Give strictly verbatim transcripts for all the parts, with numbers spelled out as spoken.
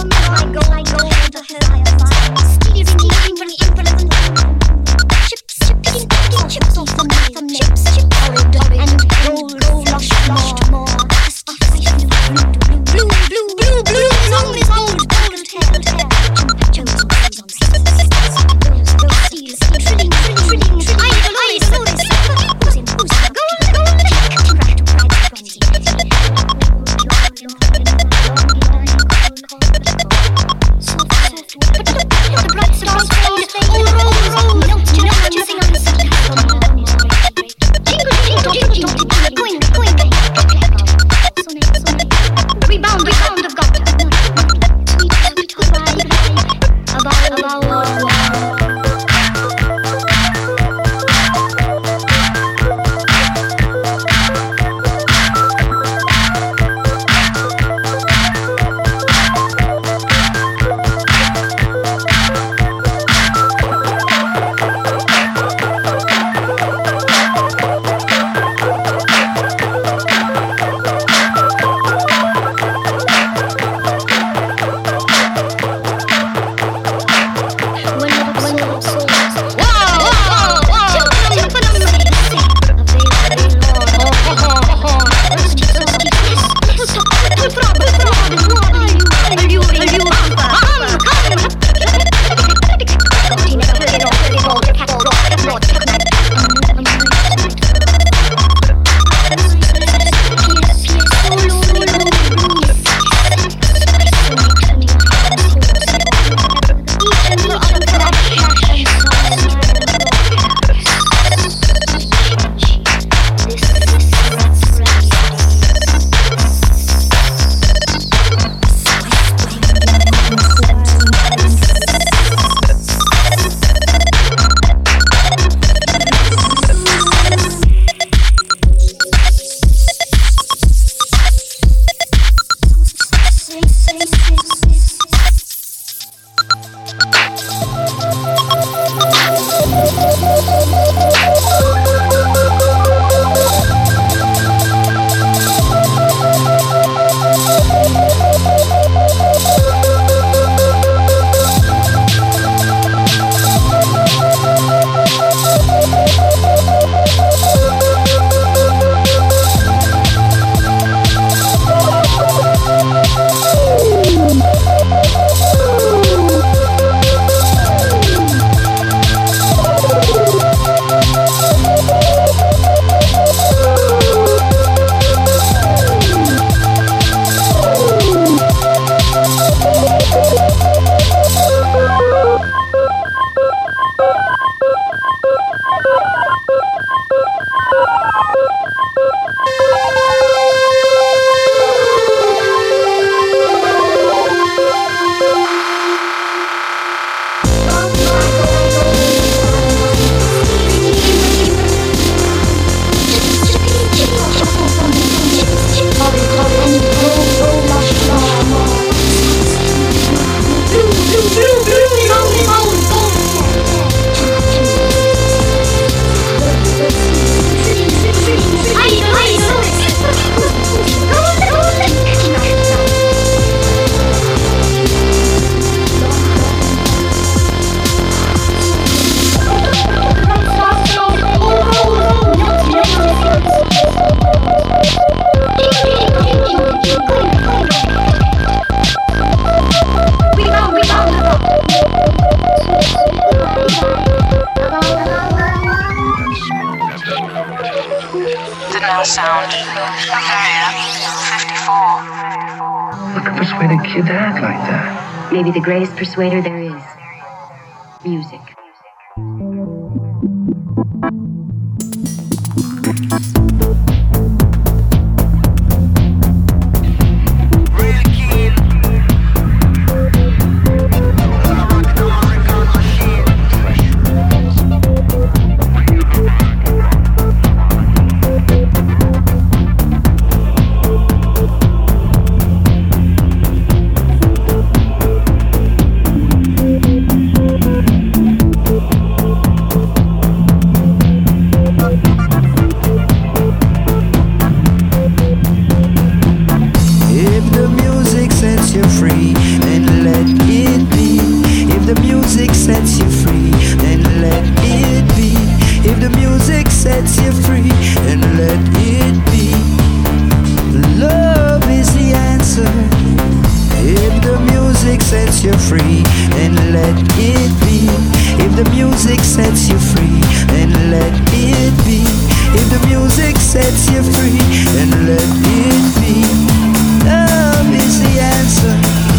Now sound. fifty-four. What could persuade a kid to act like that? Maybe the greatest persuader there is. Music. sets you free, then let it be. If the music sets you free, then let it be. If the music sets you free, then let it be. Love is the answer.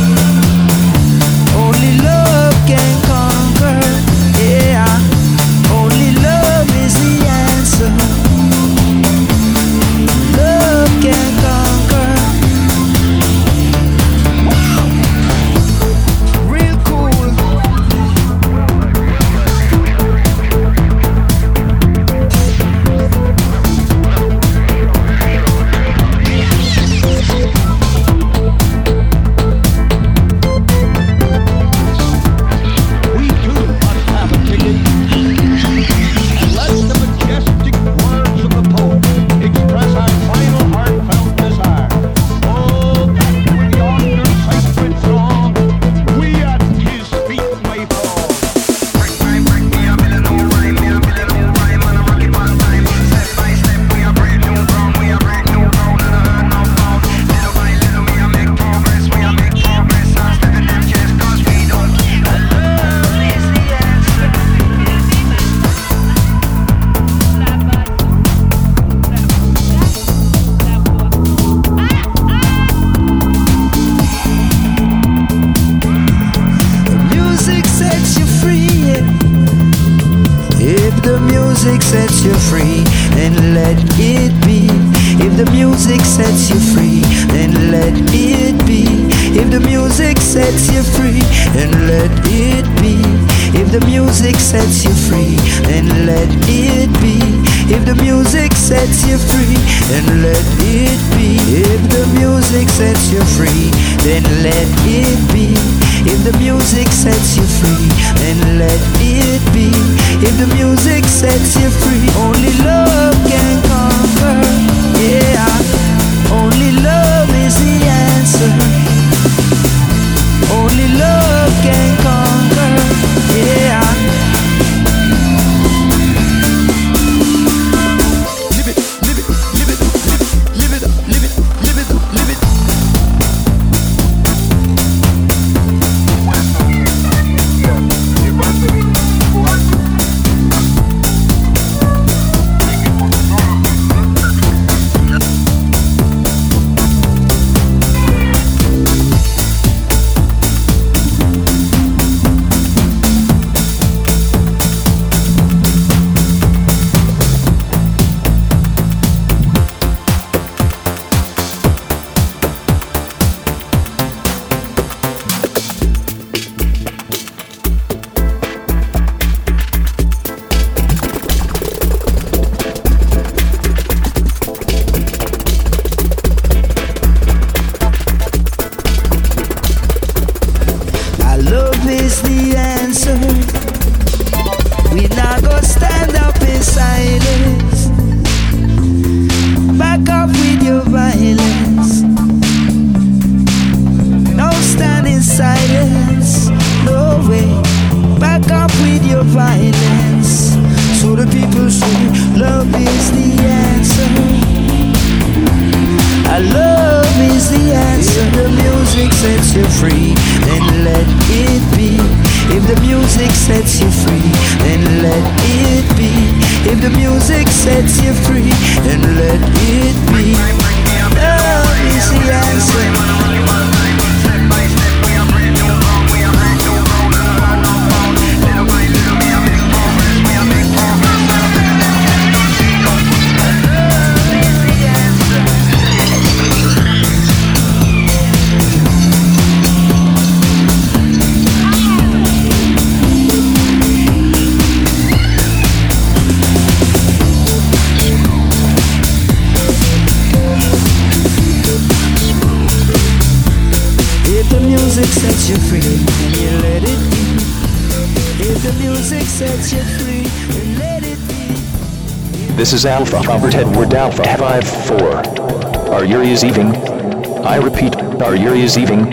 Only love can conquer. Yeah. Only love is the answer. Love can conquer. Real cool. Sets you free, then let it be. If the music sets you free, then let it be. If the music sets you free, then let it be. If the music sets you free, then let it be. If the music sets you free, then let it be. If the music sets you free, then let it be. If the music sets you free, then let it be. If the music sets you free, only love can conquer. Yeah, only love is the answer. Only love can conquer. Yeah. Live it, live it, live it, live it, live it, live it, live it, live it. This is Alpha Robert Edward Alpha five four. Are you receiving? I repeat, are you receiving?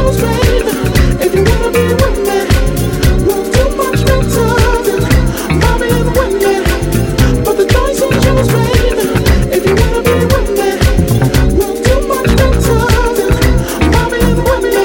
shows, baby. If you wanna be with me, we'll do much better than Bobby and Whitney. But the choice you choose, baby. If you wanna be with me, we'll do much better than Bobby and Whitney.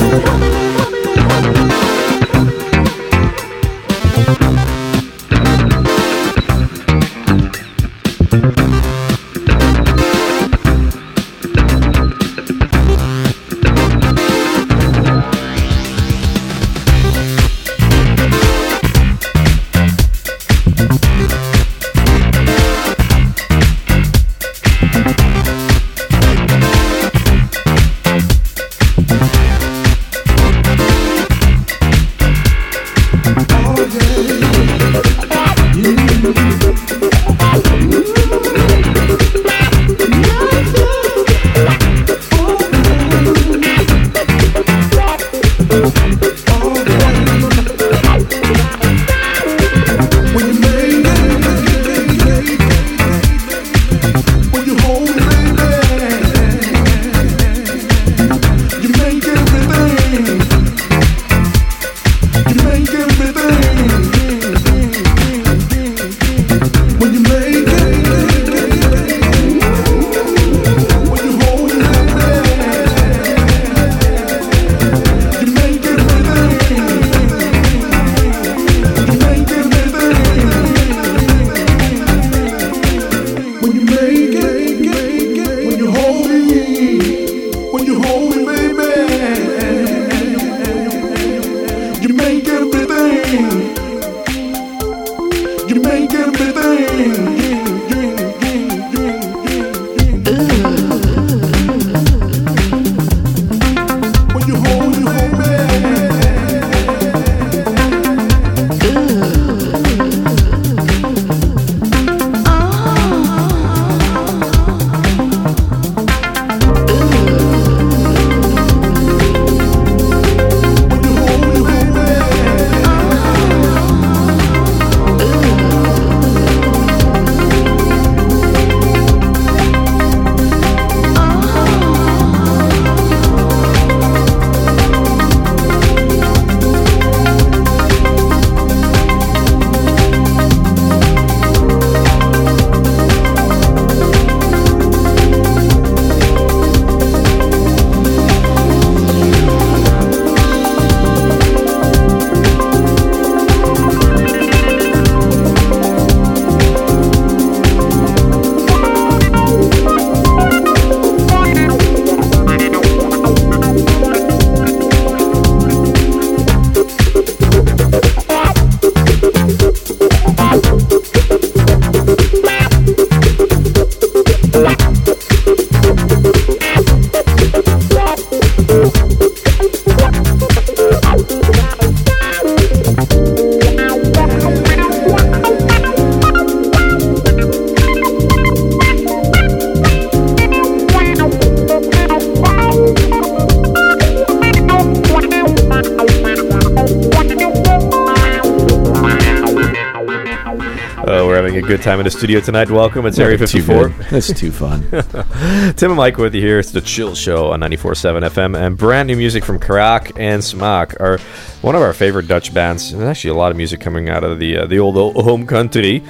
A good time in the studio tonight. Welcome. It's Area fifty-four. That's too fun. Tim and Mike with you here. It's the Chill Show on ninety-four point seven F M, and brand new music from Karak and Smaak are one of our favorite Dutch bands. There's actually a lot of music coming out of the uh, the old home country.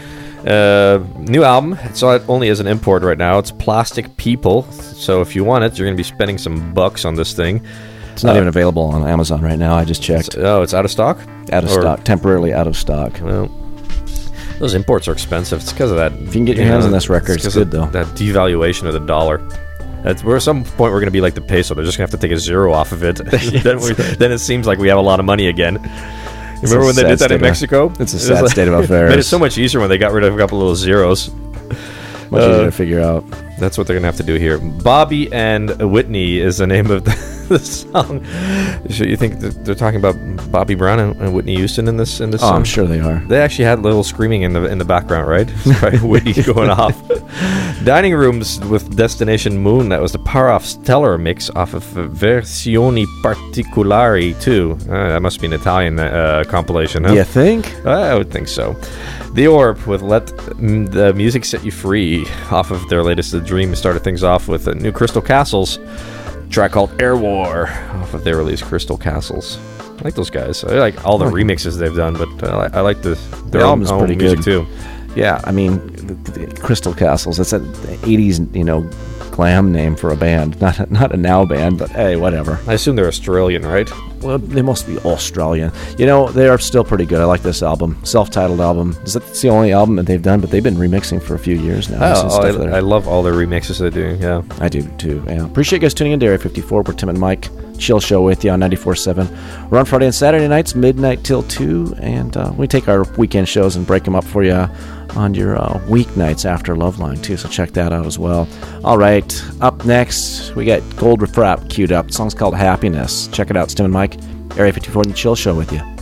Uh, new album. It's only as an import right now. It's Plastic People. So if you want it, you're going to be spending some bucks on this thing. It's not uh, even available on Amazon right now. I just checked. It's, oh, it's out of stock? Out of or, stock. Temporarily out of stock. Well, those imports are expensive. It's because of that. If you can get your you hands know, on this record, it's, it's good, though. That devaluation of the dollar. At, we're at some point, we're going to be like the peso. They're just going to have to take a zero off of it. then, we, then it seems like we have a lot of money again. It's Remember when they did that in Mexico? It's a sad it like, state of affairs. It made it so much easier when they got rid of a couple little zeros. Much uh, easier to figure out. That's what they're going to have to do here. Bobby and Whitney is the name of the, the song. So you think they're talking about Bobby Brown and, and Whitney Houston in this in this oh, song? I'm sure they are. They actually had a little screaming in the in the background, right? right? Whitney going off. Dining Rooms with Destination Moon. That was the Power Off Stellar mix off of Versioni Particolari too. Uh, that must be an Italian uh, compilation, huh? You think? Uh, I would think so. The Orb with Let the Music Set You Free off of their latest The Dream started things off with uh, new Crystal Castles. track called Air War off of their release Crystal Castles. I like those guys. I like all the like remixes they've done, but uh, I like the their The own, album's own pretty music good. too. Yeah, I mean, the, the Crystal Castles. That's an eighties, you know, glam name for a band. Not a, not a now band, but hey, whatever. I assume they're Australian, right? Well, they must be Australian. You know, they are still pretty good. I like this album, self-titled album. Is that it's the only album that they've done? But they've been remixing for a few years now. There's some Oh, stuff there. I, I love all their remixes they do. Yeah, I do too. Yeah. Appreciate you guys tuning in to Area fifty-four. We're Tim and Mike. Chill show with you on ninety-four point seven. We're on Friday and Saturday nights, midnight till two, and uh, we take our weekend shows and break them up for you on your uh, weeknights after Loveline too. So check that out as well. All right, up next we got Gold Refrap queued up. The song's called Happiness. Check it out. It's Tim and Mike, Area fifty-four, and the Chill Show with you.